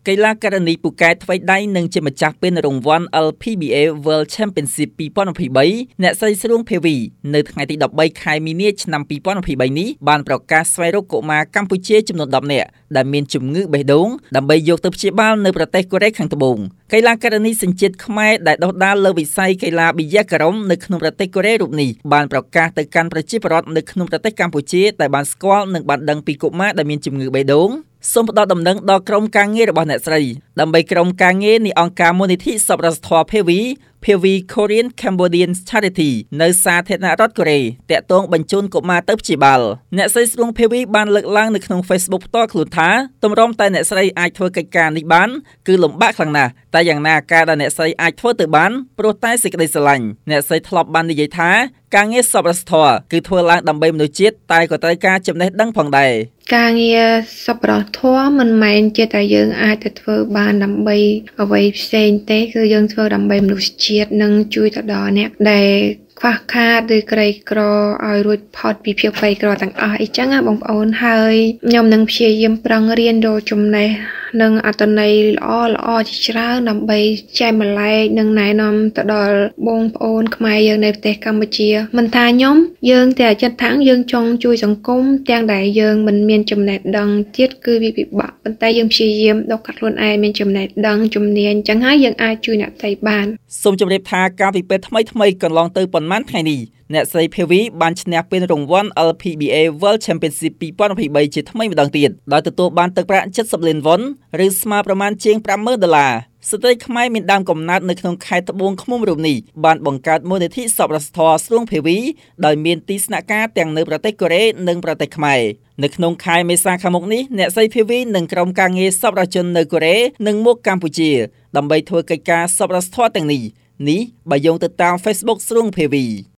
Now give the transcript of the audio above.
កីឡាករនីពូកែថ្វីដៃនឹងជាម្ចាស់ពានរង្វាន់ LPBA World Championship 2023 អ្នកស្រីស្រួងភាវីនៅថ្ងៃទី13ខែមីនាឆ្នាំ2023នេះបានប្រកាសស្វែងរកកុមារកម្ពុជាចំនួន10នាក់ដែលមានជំងឺបេះដូងដើម្បីយកទៅព្យាបាលនៅប្រទេសកូរ៉េខាងត្បូងកីឡាករនីសញ្ជាតិខ្មែរដែលដុសដាលលើវិស័យកីឡាប៊ីយ៉ាការ៉ុមនៅក្នុងប្រទេសកូរ៉េរូបនេះបានប្រកាសទៅកាន់ប្រជាពលរដ្ឋនៅក្នុងប្រទេសកម្ពុជាដែលបានស្គាល់និងបានដឹងពីកុមារដែលមានជំងឺបេះដូងសូមផ្ដល់ដំណឹងដល់ក្រុមការងាររបស់អ្នកស្រីដើម្បីក្រុមការងារនៃអង្គការមូលនិធិសប្បុរសធម៌ភាវី Korean Cambodian Charity នៅសាធារណរដ្ឋកូរ៉េតាក់ទងបញ្ជូនកុមារទៅព្យាបាលអ្នកស្រីស្រួងភាវីបានលើកឡើងនៅក្នុង Facebook ផ្ទាល់ខ្លួនថាទម្រាំតែអ្នកស្រីអាចធ្វើកិច្ចការនេះបានគឺលំបាកខ្លាំងណាស់តែយ៉ាងណាការដែលអ្នកស្រីអាចធ្វើទៅបានព្រោះតែសេចក្តីស្រឡាញ់អ្នកស្រីធ្លាប់បាននិយាយថាការងារសប្បុរសធម៌គឺធ្វើឡើងដើម្បីមនុស្សជាតិតែក៏ត្រូវការចំណេះដឹងផងដែរការងារសប្បុរសធម៌មិនមែនជាតែយើងអាចទៅធ្វើបានដើម្បីអ្វីផ្សេងទេគឺយើងធ្វើដើម្បីមនុស្សជាតិនិងជួយទៅដល់អ្នកដែលខ្វះខាតឬក្រីក្រឲ្យរួចផុតពីភាពក្រីក្រទាំងអស់អីចឹងណាបងប្អូនហើយខ្ញុំនឹងព្យាយាមប្រឹងរៀនយកចំណេះនិងអត្ថន័យល្អជាច្រើនដើម្បីចែកម្លែកនិងណែនាំទៅដល់បងប្អូនខ្មែរយើងនៅប្រទេសកម្ពុជាមិនថាខ្ញុំយើងតែចិត្តថាយើងចង់ជួយសង្គមទាំងដែលយើងមិនមានចំណេះដឹងទៀតគឺវាពិបាកប៉ុន្តែយើងព្យាយាមដកកាត់ខ្លួនឯងមានចំណេះដឹងជំនាញចឹងហើយយើងអាចជួយអ្នកផ្សេងបានសូមជម្រាបថាការពិពេទ្យថ្មីកន្លងទៅប៉ុន្មានថ្ងៃនេះអ្នកស្រីភាវីបានឈ្នះពានរង្វាន់ LPBA World Championship 2023ជាថ្មីម្ដងទៀតដោយទទួលបានទឹកប្រាក់70លានវ៉ុនឬស្មើប្រមាណជាង$50,000ស្ត្រីខ្មែរមានដើមកំណើតនៅក្នុងខេត្តត្បូងឃ្មុំរូបនេះបានបង្កើតមូលនិធិសប្បុរសធម៌ស្រួងភាវីដោយមានទីស្នាក់ការទាំងនៅប្រទេសកូរ៉េនិងប្រទេសខ្មែរនៅក្នុងខែមេសាខាងមុខនេះអ្នកស្រីភាវីនឹងក្រុមការងារសប្បុរសជននៅកូរ៉េនឹងមកកម្ពុជាដើម្បីធ្វើកិច្ចការសប្បុរសធម៌ទាំងនេះបើយោងទៅតាម Facebook ស្រួងភាវី